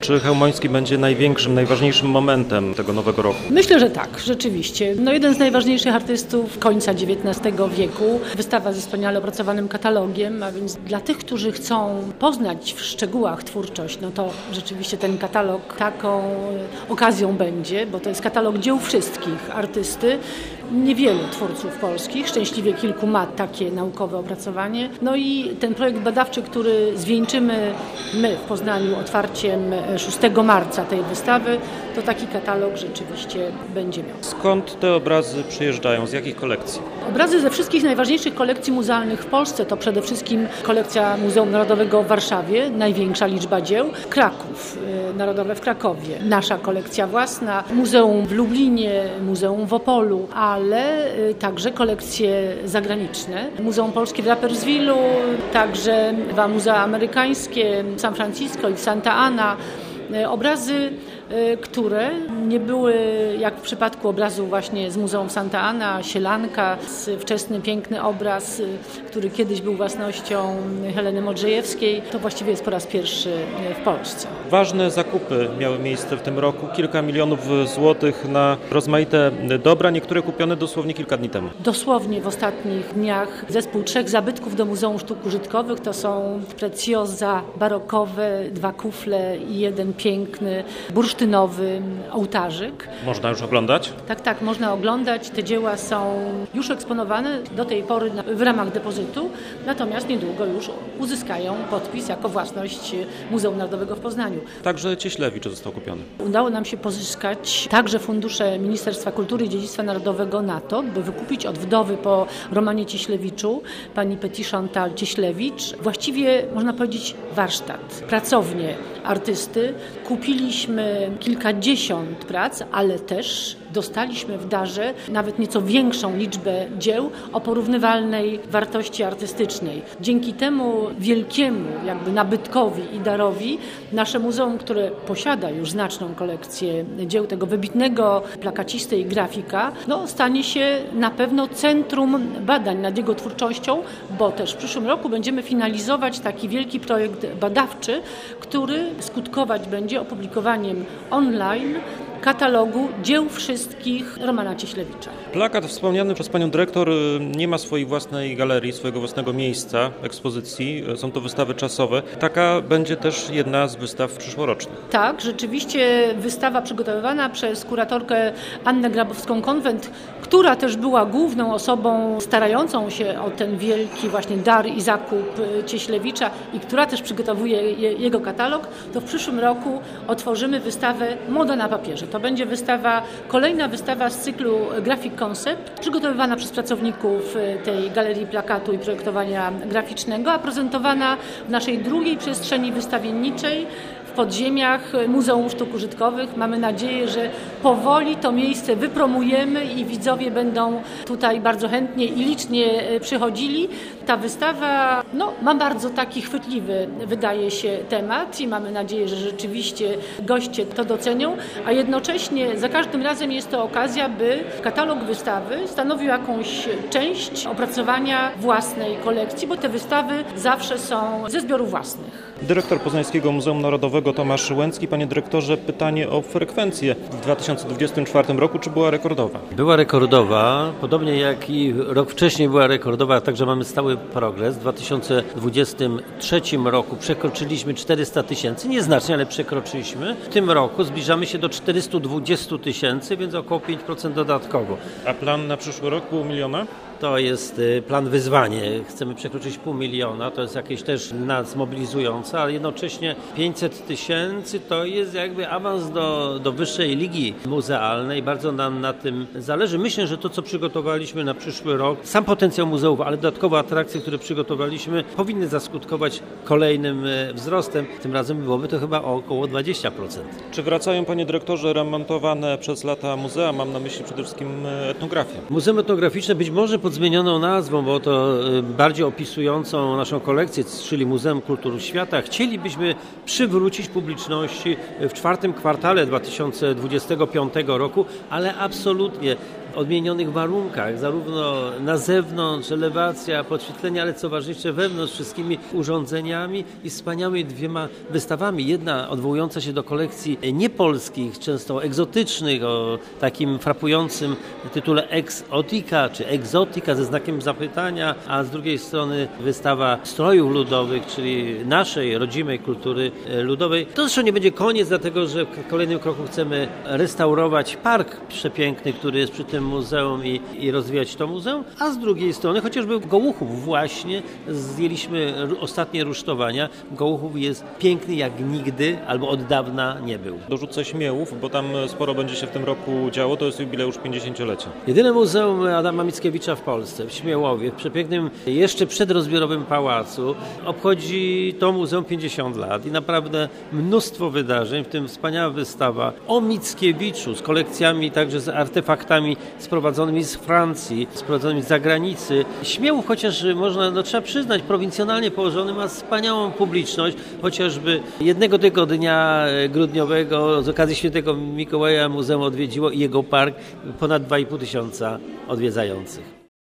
Czy Chełmoński będzie największym, najważniejszym momentem tego nowego roku? Myślę, że tak, rzeczywiście. Jeden z najważniejszych artystów końca XIX wieku. Wystawa ze wspaniale opracowanym katalogiem, a więc dla tych, którzy chcą poznać w szczegółach twórczość, to rzeczywiście ten katalog taką okazją będzie, bo to jest katalog dzieł wszystkich artysty. Niewielu twórców polskich, szczęśliwie kilku ma takie naukowe opracowanie. I ten projekt badawczy, który zwieńczymy my w Poznaniu otwarciem 6 marca tej wystawy, to taki katalog rzeczywiście będzie miał. Skąd te obrazy przyjeżdżają? Z jakich kolekcji? Obrazy ze wszystkich najważniejszych kolekcji muzealnych w Polsce to przede wszystkim kolekcja Muzeum Narodowego w Warszawie, największa liczba dzieł, Kraków, Narodowe w Krakowie, nasza kolekcja własna, Muzeum w Lublinie, Muzeum w Opolu, ale także kolekcje zagraniczne. Muzeum Polskie w Rapperswilu, także dwa muzea amerykańskie w San Francisco i w Santa Ana. Obrazy, które nie były, jak w przypadku obrazu właśnie z Muzeum Santa Ana, Sielanka, wczesny, piękny obraz, który kiedyś był własnością Heleny Modrzejewskiej, to właściwie jest po raz pierwszy w Polsce. Ważne zakupy miały miejsce w tym roku, kilka milionów złotych na rozmaite dobra, niektóre kupione dosłownie kilka dni temu. Dosłownie w ostatnich dniach zespół 3 zabytków do Muzeum Sztuk Użytkowych, to są precjoza barokowe, 2 kufle i 1 piękny bursztynowy ołtarzyk. Można już oglądać? Tak, można oglądać. Te dzieła są już eksponowane do tej pory w ramach depozytu, natomiast niedługo już uzyskają podpis jako własność Muzeum Narodowego w Poznaniu. Także Cieślewicz został kupiony. Udało nam się pozyskać także fundusze Ministerstwa Kultury i Dziedzictwa Narodowego na to, by wykupić od wdowy po Romanie Cieślewiczu, pani Petit Chantal Cieślewicz, właściwie można powiedzieć warsztat, pracownię artysty. Kupiliśmy kilkadziesiąt prac, ale też dostaliśmy w darze nawet nieco większą liczbę dzieł o porównywalnej wartości artystycznej. Dzięki temu wielkiemu nabytkowi i darowi nasze muzeum, które posiada już znaczną kolekcję dzieł tego wybitnego plakacisty i grafika, stanie się na pewno centrum badań nad jego twórczością, bo też w przyszłym roku będziemy finalizować taki wielki projekt badawczy, który skutkować będzie opublikowaniem online katalogu dzieł wszystkich Romana Cieślewicza. Plakat wspomniany przez panią dyrektor nie ma swojej własnej galerii, swojego własnego miejsca ekspozycji. Są to wystawy czasowe. Taka będzie też jedna z wystaw przyszłorocznych. Tak, rzeczywiście wystawa przygotowywana przez kuratorkę Annę Grabowską-Konwent, która też była główną osobą starającą się o ten wielki właśnie dar i zakup Cieślewicza i która też przygotowuje jego katalog, to w przyszłym roku otworzymy wystawę Moda na papierze. To będzie kolejna wystawa z cyklu Graphic Concept, przygotowywana przez pracowników tej Galerii Plakatu i Projektowania Graficznego, a prezentowana w naszej drugiej przestrzeni wystawienniczej w podziemiach Muzeum Sztuk Użytkowych. Mamy nadzieję, że powoli to miejsce wypromujemy i widzowie będą tutaj bardzo chętnie i licznie przychodzili. Ta wystawa ma bardzo taki chwytliwy, wydaje się, temat i mamy nadzieję, że rzeczywiście goście to docenią, a jednocześnie za każdym razem jest to okazja, by katalog wystawy stanowił jakąś część opracowania własnej kolekcji, bo te wystawy zawsze są ze zbiorów własnych. Dyrektor Poznańskiego Muzeum Narodowego Tomasz Łęcki. Panie dyrektorze, pytanie o frekwencję w 2024 roku. Czy była rekordowa? Była rekordowa, podobnie jak i rok wcześniej była rekordowa, także mamy stały progres. W 2023 roku przekroczyliśmy 400 000, nieznacznie, ale przekroczyliśmy. W tym roku zbliżamy się do 420 000, więc około 5% dodatkowo. A plan na przyszły rok pół miliona? To jest plan wyzwanie. Chcemy przekroczyć 500 000, to jest jakieś też nas mobilizujące, ale jednocześnie 500 000 to jest jakby awans do wyższej ligi muzealnej. Bardzo nam na tym zależy. Myślę, że to, co przygotowaliśmy na przyszły rok, sam potencjał muzeów, ale dodatkowe atrakcje, które przygotowaliśmy, powinny zaskutkować kolejnym wzrostem. Tym razem byłoby to chyba o około 20%. Czy wracają, panie dyrektorze, remontowane przez lata muzea? Mam na myśli przede wszystkim etnografię. Muzeum etnograficzne być może pod zmienioną nazwą, bo to bardziej opisującą naszą kolekcję, czyli Muzeum Kultury Świata. Chcielibyśmy przywrócić publiczności w 4. kwartale 2025 roku, ale absolutnie odmienionych warunkach, zarówno na zewnątrz, elewacja, podświetlenia, ale co ważniejsze wewnątrz, wszystkimi urządzeniami i wspaniałymi 2 wystawami. Jedna odwołująca się do kolekcji niepolskich, często egzotycznych, o takim frapującym tytule Exotica czy Exotica ze znakiem zapytania, a z drugiej strony wystawa strojów ludowych, czyli naszej rodzimej kultury ludowej. To zresztą nie będzie koniec, dlatego że w kolejnym kroku chcemy restaurować park przepiękny, który jest przy tym muzeum i rozwijać to muzeum, a z drugiej strony chociażby Gołuchów właśnie zdjęliśmy ostatnie rusztowania. Gołuchów jest piękny jak nigdy albo od dawna nie był. Dorzucę Śmiałów, bo tam sporo będzie się w tym roku działo, to jest jubileusz 50-lecia. Jedyne muzeum Adama Mickiewicza w Polsce, w Śmiałowie, w przepięknym, jeszcze przedrozbiorowym pałacu. Obchodzi to muzeum 50 lat i naprawdę mnóstwo wydarzeń, w tym wspaniała wystawa o Mickiewiczu z kolekcjami, także z artefaktami sprowadzonymi z Francji, sprowadzonymi z zagranicy. Śmiałów, chociaż trzeba przyznać, prowincjonalnie położony, ma wspaniałą publiczność, chociażby jednego tego dnia grudniowego z okazji Świętego Mikołaja muzeum odwiedziło i jego park ponad 2,5 tysiąca odwiedzających.